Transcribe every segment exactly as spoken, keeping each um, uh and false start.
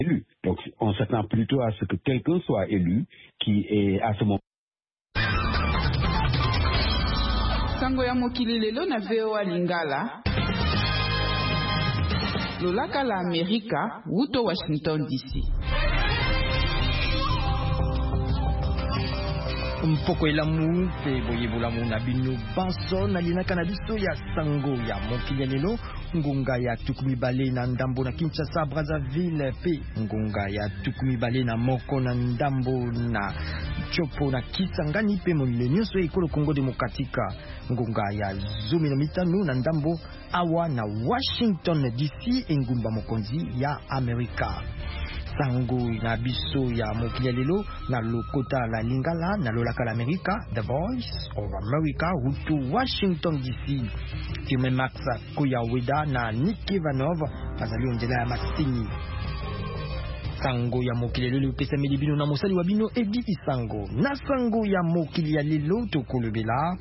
élu. Donc on s'attend plutôt à ce que quelqu'un soit élu qui est à ce moment. Sango ya mokili lelo na V O A Lingala. Lolaka la Amerika, wuto Washington D C. Mpoko elamu pe boyebolamu na bino banso na linaka na biso ya sango ya mokili lelo ngonga ya tukumi bale na ndambo na Kinshasa Brazzaville pe ngonga ya tukumi bale na moko na ndambo na Chopo na Kisangani pe molile nyonso ekolo Kongo Demokratika ngonga ya zumi na mitano na ndambo awa na Washington D C engumba mokonzi ya Amerika. Sango na biso ya mokili lelo na lokota la Lingala na lolaka la Amerika, The Voice of America, hutu Washington D C. Firme Max Koyaweda na Nick Ivanov bazali ondela ya masini. Sango ya mokili lelo pesa milibino na mosali wa bino Edi Isango. Na sango ya mokili ya lelo tokolobela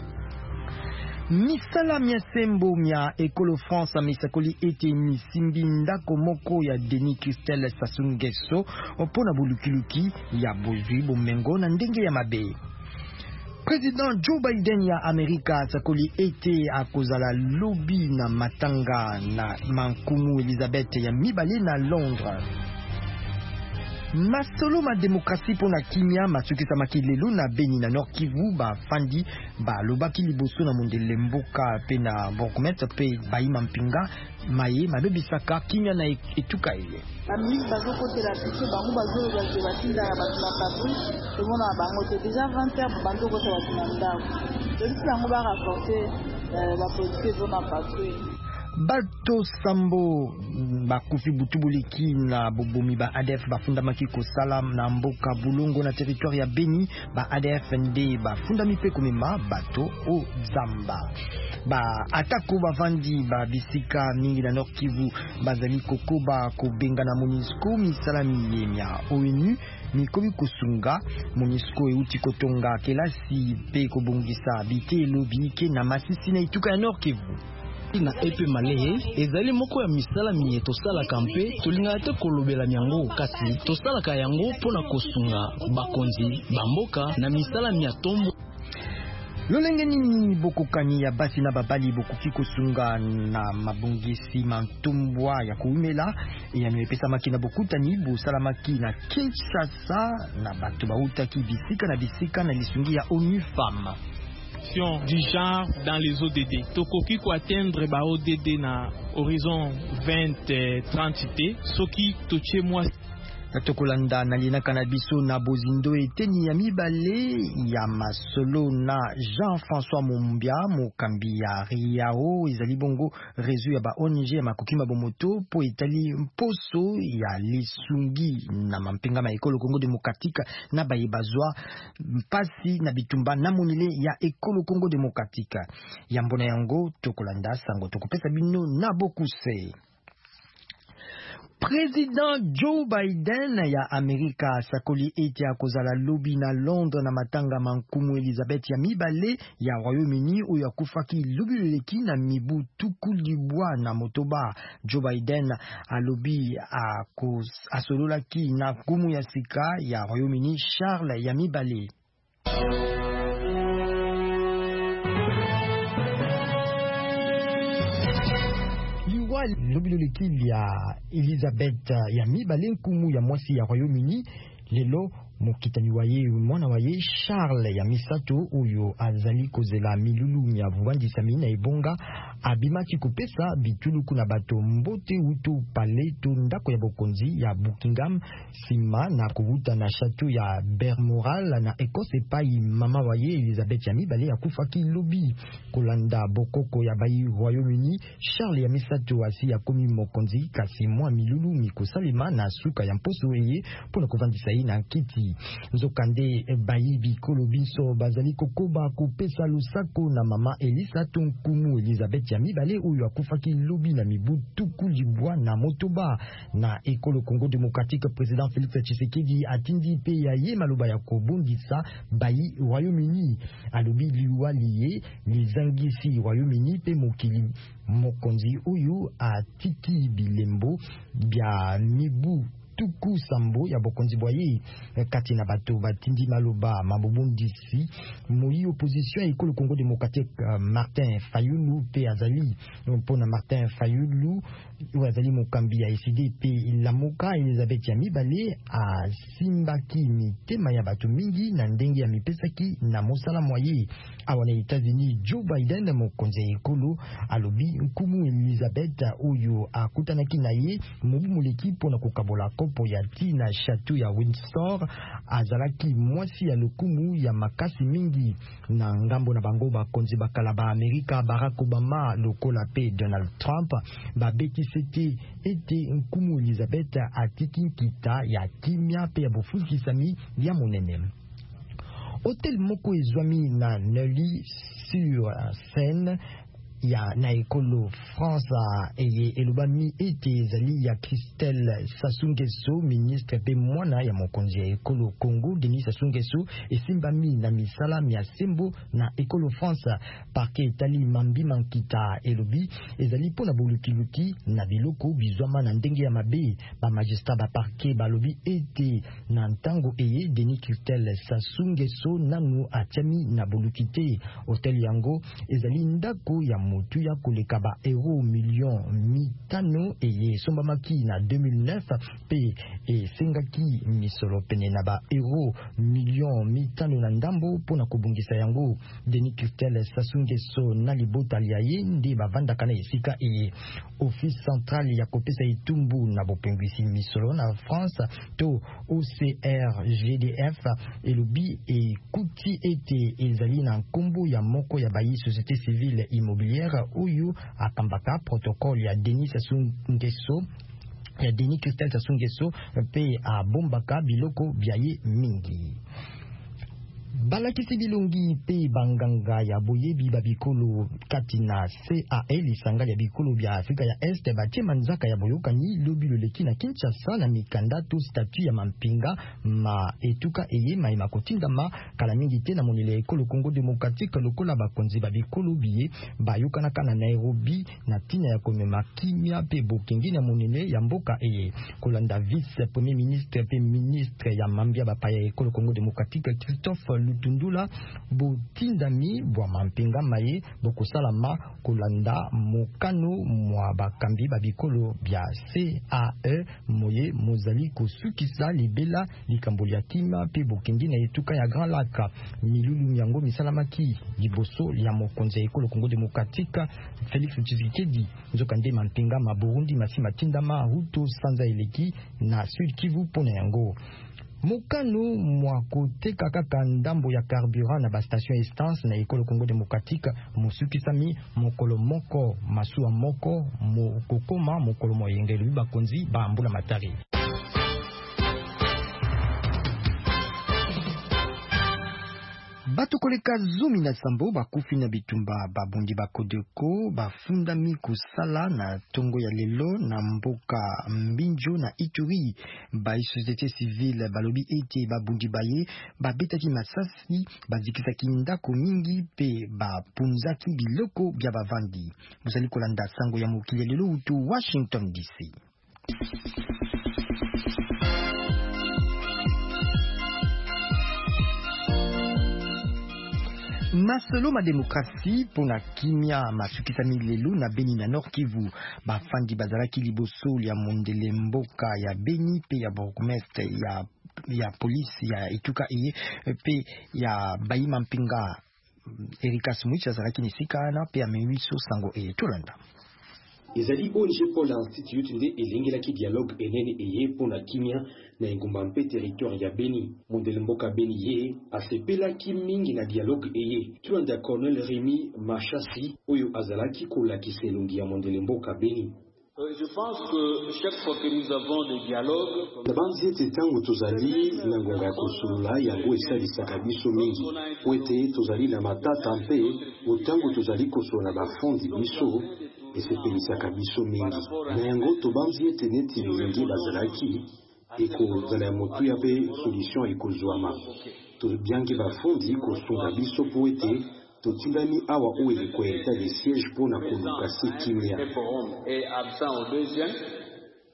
misala mia sembo mia ekolo France misakoli ete misimbi ndako moko ya Denis Christel Sassou Nguesso opona bulukiluki ya bozwi bomengo na ndenge ya mabe. President Joe Biden ya Amerika sakoli ete akozala lobby na matanga na mankumu Elizabeth ya mibale na Londres. Masolo ma demokrasi pona kimia matsukisa makilelo na Beni na Nord Kivu ba fandi ba lobaki liboso na mondele mboka pe na Bourgmestre pe baima mpinga maye mabebisaka kimia na etuka ile. Ami bazo kote la piche bango bazo bazo batinda bazo na papi tout monde a bango te déjà vingt heures bango kote bazo na ndako. Donc bango ba rapporter ba police zona papi. Bato Sambo bakufi butubuliki na bobomi ba A D F bafundamaki kosala na mboka bulongo na territoire ya Beni ba A D F nde bafundami pe komema bato o Zamba. Ba atako bavandi ba bisika mingi na Nord Kivu bazali kokoba kobenga na MONUSCO misala miyemya O N U mikobi kosunga MONUSCO euti kotonga kelasi pe kobongisa bite lobi ke na masisi na ituka ya Nord Kivu. Na epe malehe ezali moko ya misala minye tosala kampe tolinga te kolobela nyango kasi tosala ka yango pona kosunga bakonzi bamboka na misala miya tombo. Lolenge nini bokokani ya basi na babali bokuki kosunga na mabongisi mantombwa ya kuumela ya nwepesa maki na bokutani bosalamaki na Kinshasa na bato bautaki bisika na bisika na lisungi ya O N U Femmes du genre dans les O D D. Tokoki ko atteindre ba O D D na horizon vingt trente T. Soki toche moi Tokolanda na linaka na biso na bozindo eteni ya mibale ya masolo na Jean-François Mumbia mokambi ya Riao ezali bongo rezu ya ba O N G ya makokima bomoto po etali mposo ya lisungi na mampinga ma ekolo Kongo Demokratika na bayebazwa mpasi na bitumba na monile ya ekolo Kongo Demokratika. Yambona yango tokolanda sango tokopesa bino na bokuse. President Joe Biden ya Amerika sakoli ete akozala lobby na Londres na matanga mankumu Elizabeth ya mibale ya Royaume-Uni oyo akufaki lobby na mibu tukulibwa na motoba. Joe Biden a lobby asololaki na kumu ya sika ya Royaume-Uni Charles ya mibale. Lobby loleki ya Elizabeth ya mibale nkumu ya mwasi ya Royaume-Uni lelo mokitani waye mwana waye Charles ya misato uyo azali kozela milulu ya vwandisa mina ebonga abimaki kopesa bitulu kuna bato mbote utu paleto ndako ya bokonzi ya Buckingham sima na kuvuta na chateau ya Balmoral na Ekose pai mama waye Elizabeth ya mibale ya kufaki lobi kolanda bokoko ya bayi Royaume-Uni. Charles ya misato asi ya komi mokonzi kasi mwa milulu mikosalema na suka ya mposo eye pona kovandisa ina kiti nzokande bayi bikolo binso bazali kokoba kopesa lusako na mama Elisa tonkumu Elizabeth ya mibale uyo akufaki lobi na mibu tukulibwa na motoba na ekolo Kongo Demokratika. President Félix Tshisekedi atindi pe ya ye maloba ya kobondisa bayi Royaume-Uni alobi liwa liye lizangisi Royaume-Uni pe mokili mokonzi uyu atiki bilembo bya mibu Nsambo ya bokonzi boye kati na bato batindi maloba mabobondisi moi opposition ya ekolo Congo démocratique Martin Fayulu pe azali pona Martin Fayulu ou azali mokambi ya S D P Lamuka Elizabeth ya mibale a simbaki mitema ya bato mingi na ndenge ya mipesaki na mosala moye awana États-Unis. Joe Biden mokonzi ya ekolo alobi nkumu Elizabeth oyo akutanaki na ye mobu moleki pona kokabola kopo ya ti na chateau ya Windsor azalaki mwasi ya lokumu ya makasi mingi na ngambo na bango bakonzi bakala ba Amerika Barack Obama lokola pe Donald Trump babeti sete ete nkumu Elizabeth atiki nkita ya kimia pe ya bofukisami ya monene. Hôtel moko ezwami na Neuilly sur Seine ya na ekolo France eye elobami ete ezali ya Christelle Sassou Nguesso ministre pe mwana ya mokonzi ya ekolo Congo Denis Sassou Nguesso esimbami na misala mia sembo na ekolo France parke etali mambi mankita elobi ezali pona bolukiluki na biloko bizwama na ndenge ya mabe ba magistrat ba parke balobi ete na ntango eye Denis Christelle Sassou Nguesso nanu atiami na bolukite. Hotel yango ezali ndako ya motu ya koleka ba euro million mitano eye sombamaki na deux mille neuf pe e sengaki misolo pene na ba euro million mitano na ndambo pona kobungisa yango. Denis Christelle Sassou Nguesso na libota ya ye ndi bavandaka na esika eye office central ya kopesa itumbu na bopengwisi misolo na France to O C R G D F elobi e kuti ete ezali na nkombo ya moko ya bayi société civile immobilière oyo akambaka protocole ya Denis Sassou Nguesso ya Denis Christelle Sassou Nguesso pe a bombaka biloko byaye mingi. Balakisi bilongi pe banganga ya boyebi babikolo kati na C A L isanga ya bikolo bya Afrika ya Este batie manzaka ya boyokani lobi loleki na Kinshasa na mikanda to statut ya mampinga ma etuka eye ma makotinda ma kala mingi te na monele ekolo Congo démocratique lokola bakonzi babikolo biye bayokana kana Nairobi na tina ya komema kimia pe bokengi na monele ya mboka eye kolanda vice premier ministre pe ministre ya mambia bapaya ekolo Congo démocratique Christophe Lutundula botindami bwa mampinga maye bokosalama kolanda mokano mwa bakambi babikolo bya C A E moye mozali kosukisa libela likambo ya kima pe bokendi na etuka ya Grand Lac milulu yango misalamaki liboso ya mokonzi ya ekolo Congo démocratique Félix Tshisekedi nzokande mampinga ma Burundi masima tindama huto sanza eleki na Sud Kivu pona yango. Mokano mwa koteka kaka ndambo ya carburant na ba station essence na ekolo Congo démocratique musukisami mokolo moko masuwa moko mokokoma mokolo moyengeli bakonzi ba mbula matari. Bato koleka zomi na sambo bakufi na bitumba babundi bakodeko bafundami kusala na tongo ya lelo na mboka Mbinjo na Ituri. Ba société civile balobi ete babundi baye babetaki masasi bazikisaki ndako mingi pe bapunzaki biloko bya bavandi. Muzali kolanda sango ya mokili lelo utu Washington D C. Masolo ma demokrasi pona kimia masukisami lelo na Beni na Nord Kivu bafandi bazalaki liboso ya mondele mboka ya Beni pe ya bourgmestre ya ya polisi ya etuka eye pe ya bayima mpinga Erika Smuicha zalaki nisika na pe amewiso sango eye Tolanda. Ezali O N G Paul Institute nde elengelaki dialogue enene eye pona kimia na engumba mpe territoire ya Beni. Mondele mboka Beni ye asepelaki mingi na dialogue eye. Tuanda Colonel Rémi Machasi oyo azalaki kolakisa elongi ya mondele mboka Beni. Je pense que chaque fois que nous avons des dialogues, nabanzi ete tango tozali na ngonga ya kosulula yango esalisaka biso mingi po ete tozali na matata mpe otango tozali kosola bafondi biso esepelisaka biso mingi na yango tobanzi ete neti bilingi bazalaki ekozala ya motuya mpe solution ekozwama tobyangi bafondi kosunga biso po ete totindani awa oyo ekoyeta le siège pona koluka se kimia. et absent au deuxième.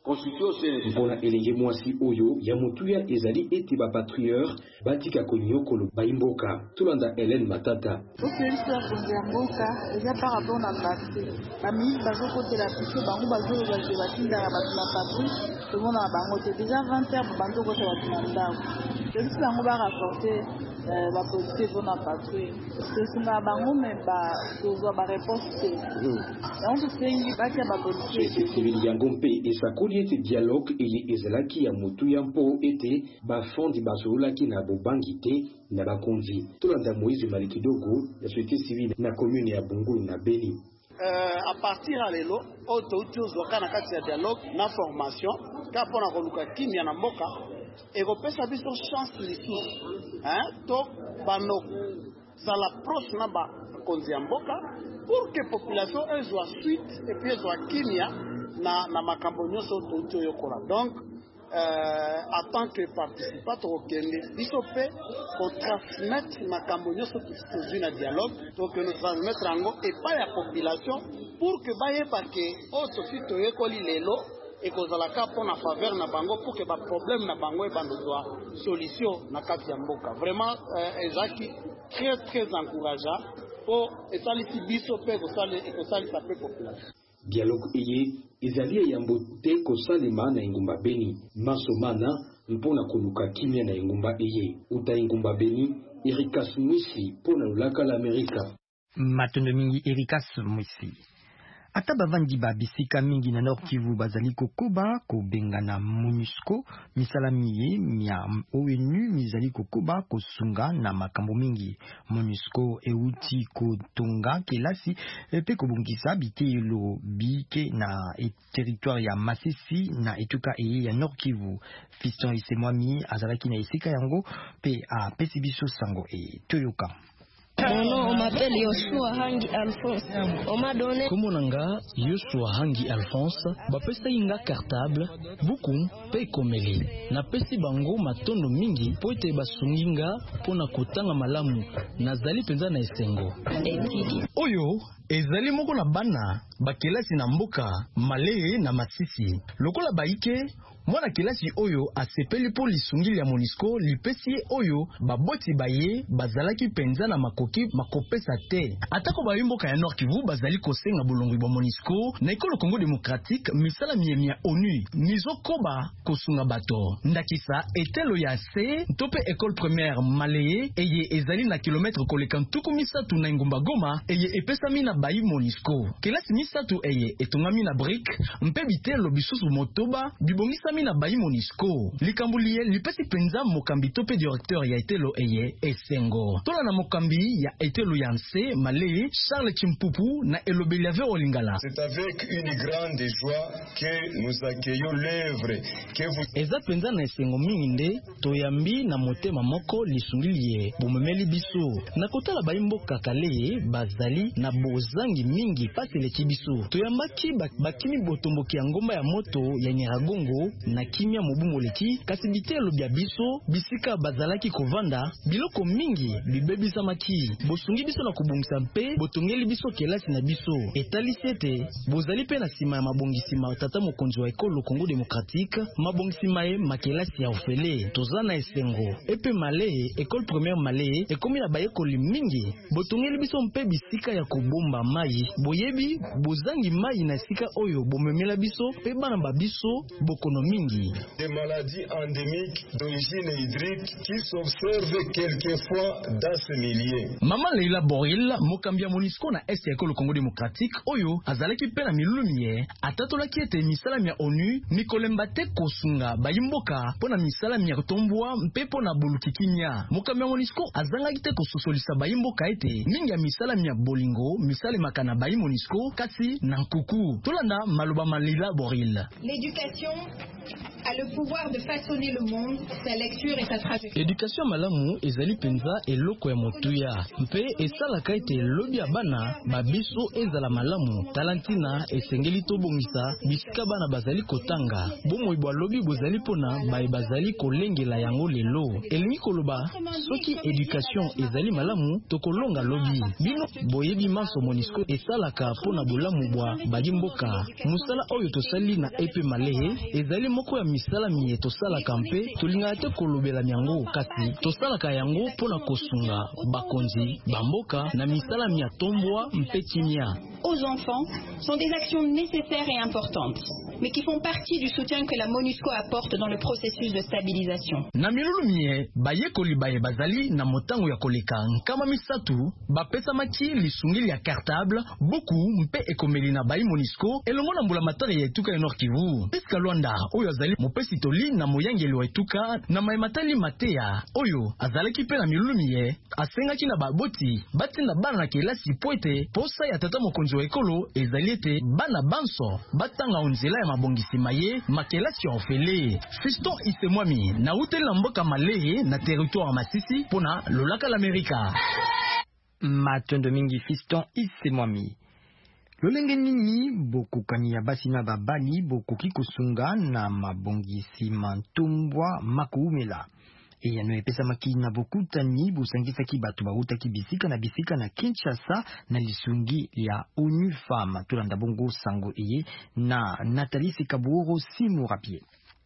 mpona elenge mwasi oyo ya motuya ezali ete bapatrieur batika konyokolo baimboka tolanda Hélène Matata. Okelisi bakonzi ya mboka eza par rapport na bato bamingi bazokotela biso bango bazoloba te batindaka bato na patrie tomona na bango te déjà vingt heures bando okota bato na ndako tolisi bango barapporte bapolisier vo na patrie tosunga na bango me tozwa bareponse te yango tosengi batia bapolisier civili yango mpe esakoli ete dialogue eye ezalaki ya motuya mpo ete bafondi bazololaki na bobangi te na bakonzi tolanda Moïse Malikidogo ya société civile na commune ya Bungulu na Beni. Euh, à partir à l'élo, auto zoka na kati ya dialogue na formation ka pona koluka kimia na mboka et repesa biso chance lisusu hein to bano sala proche na ba konzi ya mboka pour que population ezwa suite et puis ezwa kimia na na makambo nyonso auto yokola. Donc Euh, en tant que participant au Kenya, il faut qu'on transmette ma campagne sur le dialogue, donc nous transmettre en gros et pas la population pour que baye parce que autre site école lelo et que za la cap on a faveur na bango pour que ba problème na bango et bandoa solution na kati ya mboka. Vraiment euh, ezaki très très encourageant pour et ça les biso pe ko ça et ko ça les population. Dialogue eye ezali ya mbote kosalema na ingumba Beni masomana mpona koluka kimia na ingumba eye uta ingumba Beni Erikas Mwisi pona lulaka la Amerika matondo mingi Erikas Mwisi ata bavandi ba bisika mingi na Nord Kivu bazali kokoba kobenga na MONUSCO misala miye mia O N U mizali kokoba kosunga na makambo mingi MONUSCO euti kotonga kelasi pe kobungisa bitelo bike na e territoire ya Masisi na etuka eye ya Nord Kivu. Fiston Isemwami azalaki na esika yango pe a pesibiso sango e toyoka. Ono m'appelle Yoshua Hangi Alphonse. On m'a donné Comme nanga Yoshua Hangi Alphonse bapesa inga cartable buku pe komeli na pesi bango matondo mingi po ete basunginga pona kotanga malamu nazali penza na esengo oyo ezali moko na bana bakelasi na mboka Maleye na Masisi lokola baike mwana kelasi oyo asepeli po lisungili ya MONUSCO lipesi oyo baboti baye bazalaki penza na makoki makopesa te atako bayimboka ya Nord Kivu bazali kosenga bulongwi ba MONUSCO na ekolo Congo Démocratique misala miemi ya ONU nizokoba kosunga bato ndakisa etelo ya se tope école primaire Maleye eye ezali na kilometre koleka ntuku misatu na ngumba Goma eye epesami na bayi MONUSCO kelasi misatu eye etongami na brique mpe bitelo bisusu motoba bibongisa na bayi MONUSCO likambulie lipesi penza mokambi tope directeur ya etelo eye esengo tola na mokambi ya etelo ya nse Maleye Charles Chimpupu na elobeli ave olingala. C'est avec une grande joie que nous accueillons l'œuvre que vous eza penza na esengo mingi nde toyambi na motema moko lisungiliye bomemeli biso na kotala bayi mboka kale bazali na bozangi mingi pasi le kibiso toyambaki bakimi botomboki ya ngomba ya moto ya Nyiragongo na kimia mobumoleki kasi bitelo bya biso bisika bazalaki kovanda biloko mingi bibebisa maki bosungi biso na kubungisa mpe botongeli biso kelasi na biso etalisi ete bozali pe na sima ya mabongisima tata mokonzi wa ekolo Congo Démocratique mabongisima ye makelasi ya ofele toza na esengo epe Maleye école primaire Maleye ekomi na bayekoli mingi botongeli biso mpe bisika ya kobomba mai boyebi bozangi mai na sika oyo bomemela biso pe bana ba biso bokono mingi des maladies endémiques d'origine hydrique qui s'observent quelquefois dans ce milieu. Mama Leila Boril mokambi ya MONUSCO na est ya ekolo Congo Démocratique oyo azalaki pe na milulumie atatolaki ete misala ya ONU mikolemba te kosunga bayimboka pona misala ya kotombwa mpe pona bolukikinya mokambi ya MONUSCO azangaki te kososolisa bayimboka ete mingi ya misala ya bolingo misala makana bayi MONUSCO kasi na nkuku tolanda maloba Leila Boril. L'éducation a le pouvoir de façonner le monde, sa lecture et sa traduction. Éducation malamu ezali penza eloko ya motuya mpe esalaka ete lobi ya bana babiso ezala malamu talantina esengeli tobongisa bisika bana bazali kotanga bomoi bwa lobi bozali pona baye bazali kolengela yango lelo elingi koloba soki éducation ezali malamu tokolonga lobi bino boyebi maso Monisco esalaka pona bolamu bwa bagimboka musala oyo tosali na epe malehe ezali moko ya misala miye tosalaka mpe tolinga te kolobela yango kasi tosalaka yango pona kosunga bakonzi bamboka na misala mia tombwa mpe timia. Aux enfants sont des actions nécessaires et importantes, mais qui font partie du soutien que la MONUSCO apporte dans le processus de stabilisation. Na milulu mie bayekoli baye bazali na motango ya koleka nkama misatu bapesa maki lisungili ya cartable beaucoup mpe ekomeli na bayi MONUSCO elongo na mbula matari ya etuka ya Nord Kivu. Iska Luanda oyo azali mopesi toli na moyangeli wa etuka na maye matali matea oyo azalaki pe na milulu mie asengaki na baboti batinda bana na kelasi poete posa ya tata mokonzi wa ekolo ezali ete bana banso batanga onzela ya mabongisi maye makelasi ya ofele. Fiston Isemwami na uteli na mboka Malehe na territoire Masisi pona lolaka l'Amerika. Matondo mingi Fiston Isemwami. Lolenge nini bokukani ya basi na babali bokoki kosunga na mabongisi mantumbwa makuumela. Eya no epesa makina bokutani busangisaki batu bautaki bisika na bisika na Kinshasa na lisungi ya ONU Femme tulanda bongo sango eye na Nathalie Sikaburo simu rapie.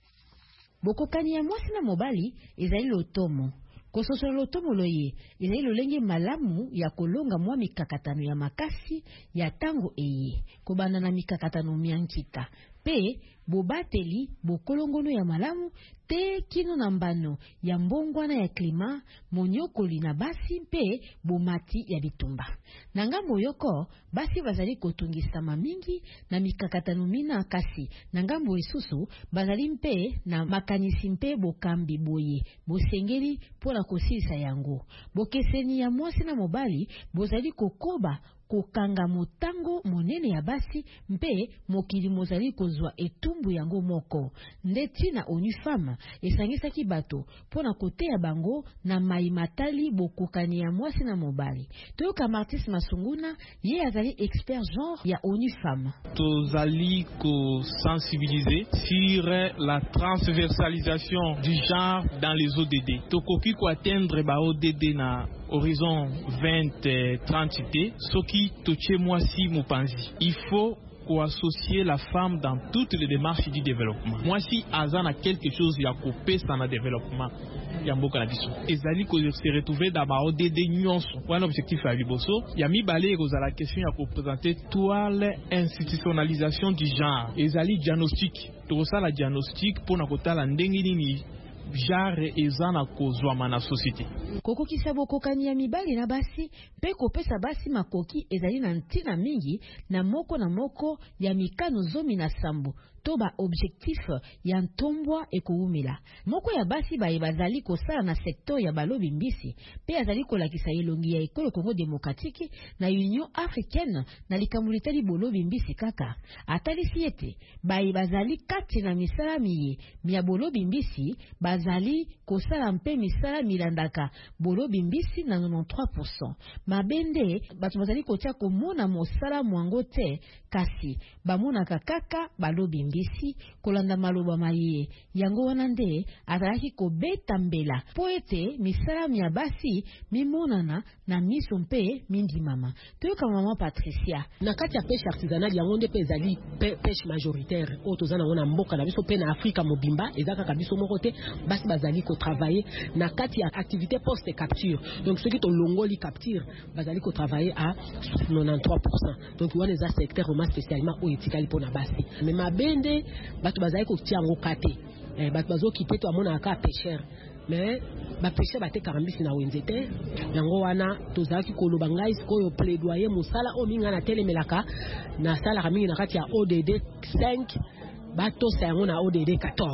Bokokani ya mwasi na mobali ezali lotomo. Kososo lotomo loye ezali lolenge malamu ya kolonga mwa mikakatano ya makasi ya tango eye kobanda na mikakatano miankita pe bobateli bokolongono ya malamu te kino na mbano ya mbongwana ya klima monyokoli na basi mpe bomati ya bitumba. Na ngambo yoko basi bazali kotungisa mingi na mikakatano mina kasi na ngambo isusu bazali mpe na makanisi mpe bokambi boye bosengeli pona kosisa yango. Bokeseni ya mwasi na mobali bozali kokoba kokanga motango monene ya basi mpe mokili mozali kozwa etumbu yango moko. Ndeti na ONU Femme esangisaki bato pona kotea bango na maimatali bokokani ya mwasi na mobali. Toyoka Martis Masunguna ye azali expert genre ya ONU Femme. Tozali ko sensibiliser sur la transversalisation du genre dans les O D D. Tokoki ko atteindre ba O D D na horizon vingt trente T, soki toche mwasi mupanzi. Il faut associer la femme dans toutes les démarches du développement. Mwasi azana quelque chose ya kopesa na développement ya mboka na biso. Ezali ko se retrouver dans ba O D D nyonso. Wana objectif ya liboso ya mibale kozala la question ya ko présenter toile institutionnalisation du genre. Ezali diagnostic. Tokosa la diagnostic pona kotala ndenge nini genre ezana kozwa na société. Koko kisabo kokani ya mibali na basi pe kopesa basi makoki ezali na ntina mingi na moko na moko ya mikano zomi na sambo toba objectif ya ntombwa ekoumela. Moko ya basi baye bazali kosala na secteur ya balobi mbisi pe azali kolakisa elongi ya ekolo Congo Démocratique na Union Africaine na likamulitali bolobi mbisi kaka. Atali siete baye bazali kati na misala miye miya bolobi mbisi bazali kosala mpe misala milandaka bolobi mbisi na quatre-vingt-treize pour cent. Mabende batu bazali kotia komona mosala mwango te kasi bamonaka kaka balobi mbisi kolanda maloba maye yango wana nde azalaki kobeta mbela po ete misala mia basi mimonana na miso mpe mindimama. Toyoka mama Patricia na kati ya pêche artisanale yango nde pe ezali pêche majoritaire oyo tozana ngona mboka na biso pe na Afrika mobimba ezaka kabiso moko te basi bazali ko travailler na kati ya activité post capture. Donc ceux qui ont longoli capture bazali ko travailler à quatre-vingt-treize pour cent. Donc wana za secteur vraiment spécialement au etikali pona basi. Mais mabende batu bazali ko tia ngo kate. Eh batu bazo kite to amona ka pêcheur. Mais ba pêcheur bate karambisi na wenzete. Yango wana tozaki koloba ngai sikoyo plaidoyer musala o minga na telemelaka na sala mingi na kati ya O D D cinq bato sa yango na O D D quatorze.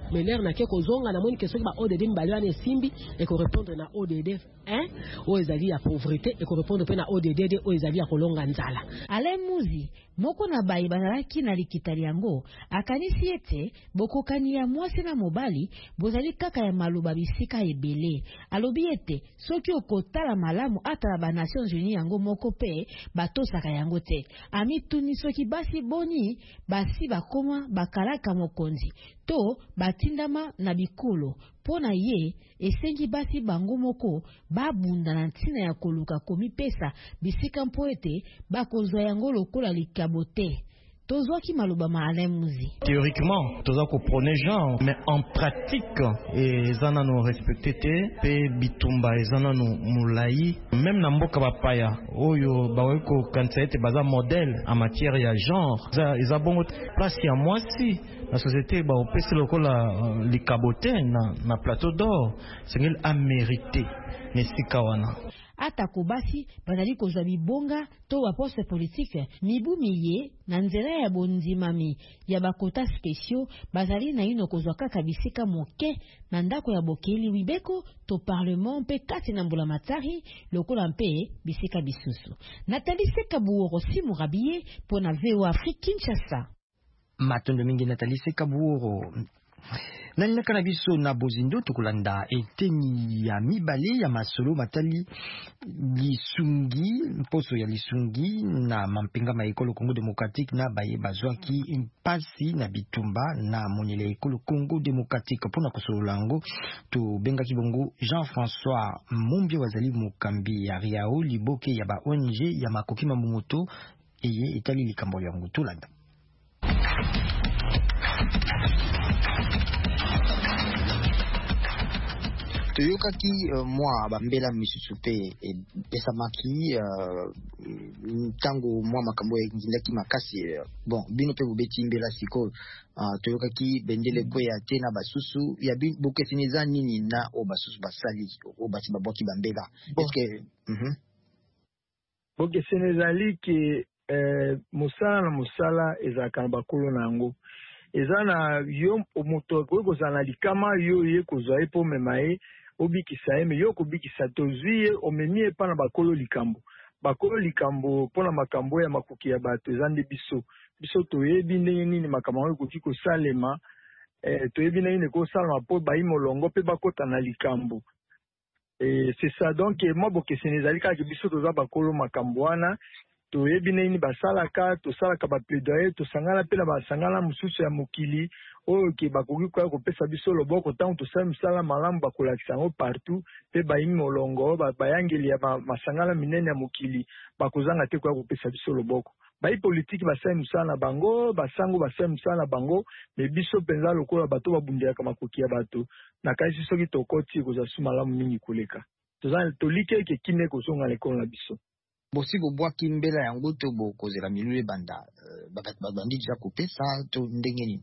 mais l'air na ke kozonga na moni question ba O D D mbali wana simbi et ko répondre na O D D un o ezali ya pauvreté et ko répondre pe na O D D deux o ezali ya kolonga nzala. Alain Muzi moko na bayi bazalaki na likitali yango akanisi ete bokokani ya mwasi na mobali bozali kaka ya maloba bisika ebele. Alobi ete soki okotala malamu ata ba Nations Unies yango moko pe batosaka yango te. Amituni soki basi boni basi bakoma bakalaka mokonzi to batindama na bikolo pona ye esengi basi bango moko babunda na ntina ya koluka komipesa bisika mpo ete bakozwa yango lokola likabote. Tozwaki maloba ma Alain Muzi. Théoriquement, toza ko prôner genre, mais en pratique, ezana no respecté te, pe bitumba ezana no mulai, même na mboka bapaya, oyo baweko kanisa ete baza modèle en matière ya genre, za eza bongo place ya mwasi la société ba opesi lokola likabote na na plateau d'or, sengel a mérité nesika wana. Ata kobasi bazali kozwa bibonga to ba poste politique mibu miye na nzela ya bondimami ya bakota spéciaux bazali na ino kozwa kaka bisika moke na ndako ya bokeli wibeko to parlement mpe kati na mbula matari lokola mpe bisika bisusu. Nathalie Sekabuoro Simu Rabiye pona V O Afrique Kinshasa. Matondo mingi Nathalie Sekabuoro. Nani kana biso na bozindo tukulanda eteni ya mibale ya masolo matali lisungi mposo ya lisungi na mampinga ma ekolo Congo Démocratique na baye bazwaki impasi na bitumba na monele ekolo Congo Démocratique pona kosololango to benga kibongo Jean-François Mombi wazali mukambi ya Riao liboke ya ba O N G ya makoki mamumoto eye etali likambo ya ngutulanda. Toyoka ki uh, mwa bambela misusu pe esamaki uh, tango mwa makambo ya nzindaki makasi uh, bon bino pe bubeti mbela siko uh, toyoka ki bendele kwe ya tena basusu ya bokesiniza nini na o basusu basali o bati babwaki bambela bon. Est-ce que mhm bokesiniza liki eh, musala na musala ezaka na bakolo nango ezana yo moto ko zana likama yo ye kozwa epo memae obikisa eme yo kobikisa tozie omemie pana bakolo likambo bakolo likambo pona makambo ya makuki ya bato ezande biso biso toyebi ndenge nini makambo yo koki kosalema eh toyebi ndenge nini kosalema po bayi molongo pe bakota na likambo et c'est ça donc moi bokeseni ezali kaka biso toza bakolo makambo wana toyebi nini basalaka tosalaka ba plaidoyer tosangana pe na basangana mususu ya mokili oyo ke bakoki kwa kopesa biso loboko tango tosala misala malamu bakolakisa yango partout pe bayimi molongo bayangeli ya masangana minene ya mokili bakozanga te kwa kopesa biso loboko bayi politiki basala misala na bango basango basala misala na bango me biso penza lokola bato babundiaka makoki ya bato na kasi soki tokoti kozwa su malamu mingi koleka tozana tolike ke kine kozonga lekolo na biso. Bosi bobwaki mbela yango to bokozela milule banda uh, bandi déjà kopesa to ndenge nini?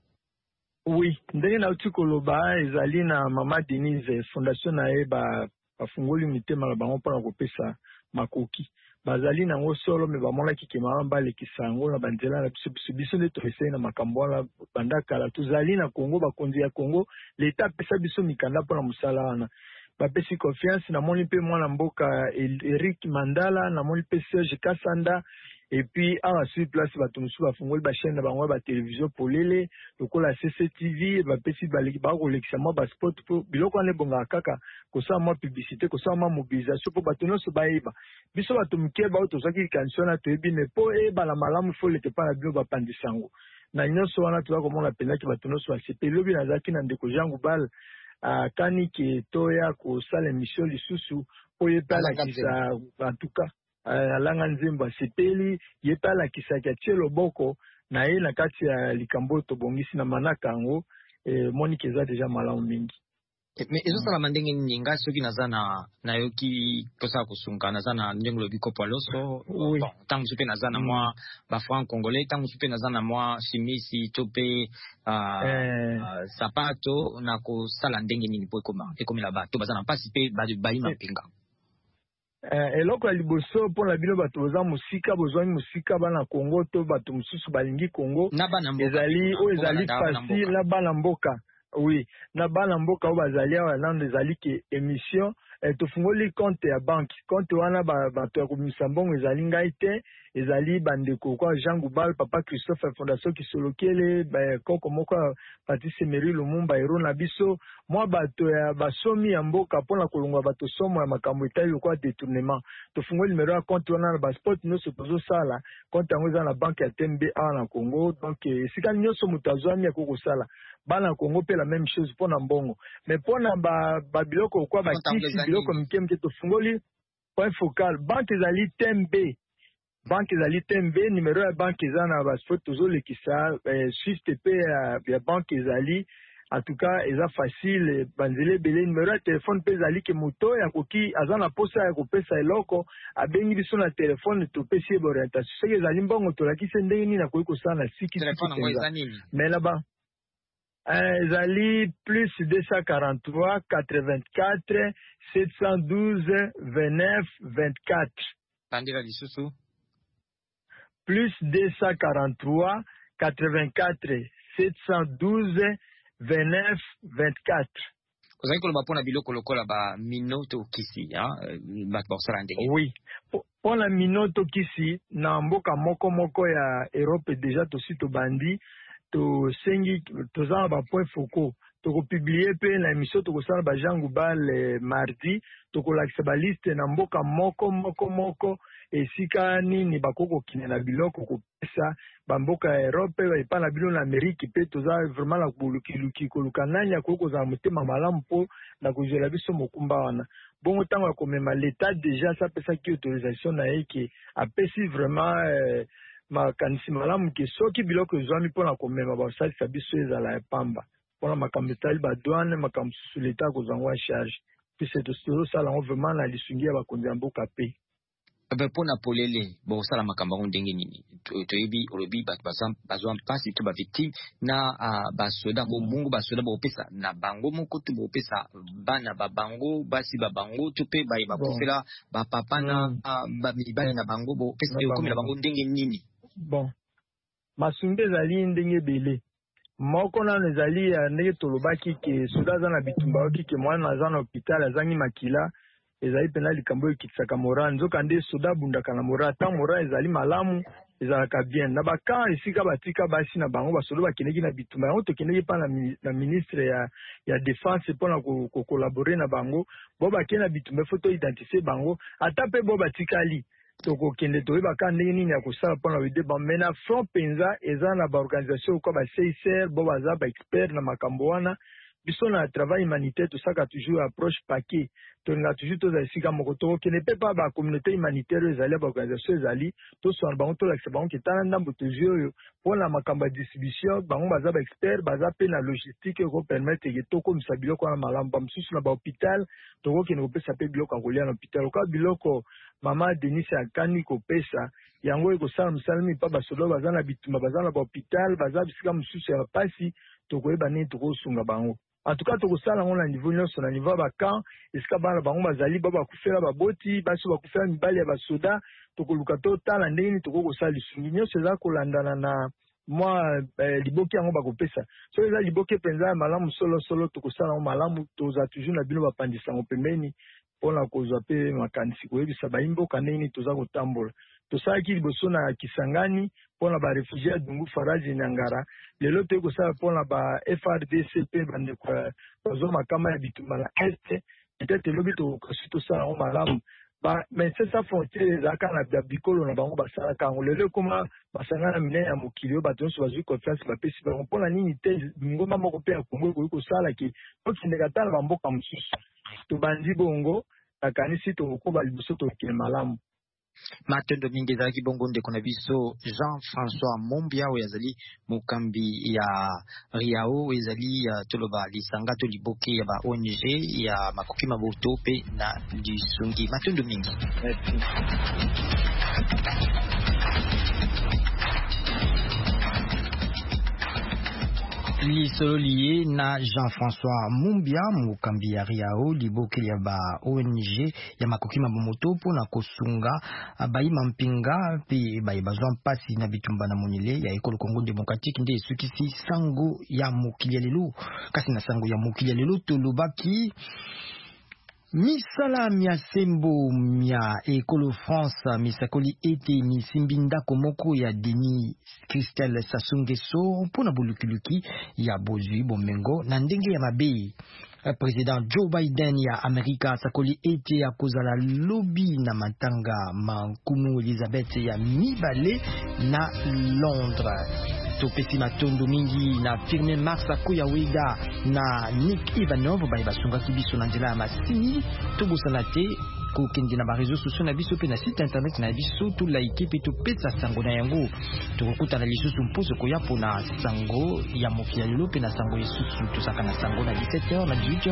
Oui, ndenge na uti koloba ezali na Mama Denise fondation na ye ba bafungoli mitema na bango mpona kopesa makoki bazali nango solo me bamonaki ke mama balekisa yango na banzela na biso biso biso nde toesei na makambo wana banda kala tozali na Congo bakonzi ya Congo leta apesa biso mikanda mpona mosala wana bapesi confiance na moni pe mwana mboka Eric Mandala na moni pe Serge Kasanda et puis awa sur place bato musu bafungoli ba chaîne na bango ba télévision polele lokola C C T V bapesi baleki ba kolekisa mo ba sport po biloko ane bonga kaka kosala mo publicité kosala mo mobilisation po bato nyonso bayeba biso bato mukeba oto zaki kanso na toyebi ne po e bala malamu fo leke pa na bio bapandisango na nyonso wana tuza komona penaki bato nyonso basepe lobi na zaki na ndeko Jean Goubal Uh, kani ke toya ko sala mission lisusu oye pala kisa en tout cas uh, alanga nzemba sepeli ye pala kisa kya chelo boko na ye na kati ya likambo to bongisi na manaka ngo eh, moni keza deja malamu mingi mais ezo sala mandenge ninga soki nazana na yoki kosa kusunga nazana ndengo lobiko paloso oui. Bon tangu supe nazana mm. moi ba franc congolais tangu supe nazana moi simisi tope uh, eh. uh, sapato na ko sala ndenge nini po koma e komela ba to bazana pasi pe ba bali mapinga eh eloko ya liboso pona bino bato boza musika bozwani musika bana Congo to bato mususu balingi Congo ezali o ezali facile na bana mboka oui na bana mboka bazali awa nando ezali ke émission eh, tofungoli compte ya banque compte wana bato ya komisa mbongo ezali ngai te ezali bandeko kwa Jean Goubal papa Christophe Fondation Kisolokele ba koko moko Patrice Emery Lumumba ero na biso mwa bato ya basomi ya mboka pona kolongwa bato somo ya makambo etali kwa détournement tofungoli numéro ya compte wana na ba sport nyonso tozo sala compte yango eza na banque ya T M B A na Congo donc esika nyonso moto azwami ya koko sala bana Congo pe la même chose pona mbongo mais pona ba ba biloko kwa ba kisi biloko mike mike tofungoli point focal banque ezali T M B banque ezali T M B numéro ya banque eza na ba sport tozo lekisa eh, Swiss T P ya, ya banque ezali en tout cas eza facile banzele belé numéro ya téléphone pe ezali ke moto ya koki azana posa ya kopesa eloko abengi biso na téléphone topesi orientation seke ezali mbongo tolakise ndenge nini akoki kosala na siki mais là-bas euh, ezali plus deux cent quarante-trois quatre-vingt-quatre sept cent douze vingt-neuf vingt-quatre Tandira lisusu plus deux cent quarante-trois quatre-vingt-quatre sept cent douze vingt-neuf vingt-quatre. Vous avez colobé pour la biloko lokola ba minoto kisi hein ba borsala ndenge. Oui. Pour la minoto kisi na mboka moko moko ya Europe déjà to sito bandi to sengi to za ba point focaux to ko publier pe na émission to ko sala ba Jean Goubal mardi to ko lakisa ba liste na mboka moko moko moko esika nini bakoko kinela biloko ko pesa bamboka ya Europe ba na bilo na Amerique pe toza vraiment la kuluki luki kolukananya ko za mutema malamu po na kujela biso mokumba wana bongo tango ya komema l'état déjà ça pesa ki autorisation na yeke apesi vraiment euh, makanisi malamu ke soki biloko zwami pona komema ba salisa biso ezala ya pamba pona makambo etali ba douane makambo sur l'état ko zangwa charge puis c'est tout ça là on vraiment na lisungi ya bakonzi ya mboka pe Ebe pona polele bo sala makambo ndenge nini toyebi olobi bat bazam bazwa mpasi to ba victime na uh, basoda bo mungu basoda bo pesa na bango moko to bo pesa bana ba bango basi ba bango to pe ba ba kofela ba papa na mm. uh, ba mibale na bango bo pesa yo komela bango ndenge nini bon masunde zali ndenge bele moko na nezali ndenge tolobaki ke soda za na bitumba oki ke mwana za na hospital azangi makila ezali pena likambo ekitsaka mora nzoka nde soda bundaka na mora ta mora ezali malamu ezalaka bien na baka esika batika basi na bango basodo bakendeki na bitumba yango tokendeki pa na, na ministre ya, ya défense mpona kokolabore na bango bo bakende na bitumba fo to identifier bango ata mpe bo batikali tokokende toyebaka ndenge nini ya kosala mpona wede bame na front mpenza eza na baorganisation okwa ba C I C R bo baza baexpert na makambo wana biso na travail humanitaire tosaka toujours approche paquet tolinga toujours toza esika moko tokokende mpe pa bacommunauté humanitaire ezali ya baorganisation ezali toswana bango tolakisa bango ketala ndambo tozwi oyo mpona makambo ya distribution bango baza baexpert baza mpe na logistique ekopermettre ke tokomisa biloko wana malamu bamosusu na bahôpital tokokende kopesa mpe biloko ya kolia na hôpital oka biloko mama Denis akani kopesa yango ekosala mosala mingi mpa basoda baza na bitumba baza na bahôpital baza bisika mosusu ya bapasi tokoyeba nini tokosunga bango en tout cas tokosala yango na niveau nyonso na niveau ya bakamp esika bana bango bazali ba bakufela baboti basi bakufela mibali ya basoda tokoluka totala ndenge nini tokokosala lisungi nyonso eza kolandana na mwa eh, liboki yango bakopesa so eza liboki mpenza ya malamu solosolo tokosala yango malamu toza toujours na bino bapandisa yango pembeni mpona kozwa mpe makanisi koyebisa bayimboka ndenge nini toza kotambola tosalaki liboso na Kisangani mpona barefugie ya Dungu Faraji Nyangara lelo toyei kosala mpona ba F R D C mpe bandeko bazwa makama ya bitumba na este peut-être elobi tokokasi tosala yango malamu ba Médecins Sans Frontières ezalaka na bikolo na bango basalaka yango lelo ekoma basanga na minene ya mokili oyo bato nyonso bazwi confiance bapesi bango mpona nini te ngomba moko mpe ya Kongo ekoki kosalaki tokendeka tala bamboka mosusu tobandi bongo nakanisi tokokoba liboso tokende malamu Matondo mingi ezalaki bongo ndeko na biso Jean-François Mombia oyo azali mokambi ya Riao ezali uh, toloba lisanga to liboke ya ba O N G ya makoki maboto pe na lisungi matondo mingi. Merci. lisolo lié na Jean-François Mumbia mukambi ya riao libokeli ya ba O N G ya makoki mabomoto pona kosunga bayima mpinga pe baye bazwa mpasi na bitumba na monile ya ekolo Congo Démocratique nde sukisi sango ya mokili lelo kasi na sango ya mokili lelo tolobaki misala mia sembo mia ekolo France misakoli ete misimbinda komoko ya Denis Christel Sassou Nguesso pona bulukuluki ya bozui bomengo na ndenge ya mabe. Président Joe Biden ya Amerika sakoli ete ya kozala lobby na matanga mankumu Elizabeth ya mibale na Londres. Topesi matondo mingi na firme Marsa Koyaweda na Nick Ivanov baye basunga kibiso na nzela ya masini tobosana te kokende na ba réseaux sociaux na biso pe na site internet na biso to like pe to pesa sango na yango tokokuta na lisusu mposo koya pona sango ya mokili lelo pe na sango yesusu tosaka na sango na dix-sept heures na dix-huit heures